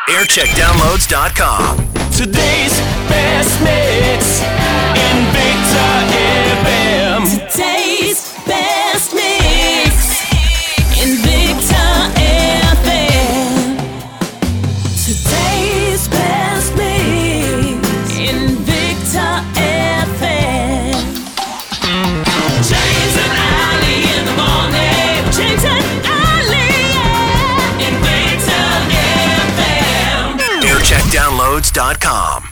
aircheckdownloads.com. Today's best mix in Victor FM. Today's best mix in Victor FM. Today's best mix in Victor FM. James and Ali in the morning. James and Ali, yeah, in Victor FM. aircheckdownloads.com.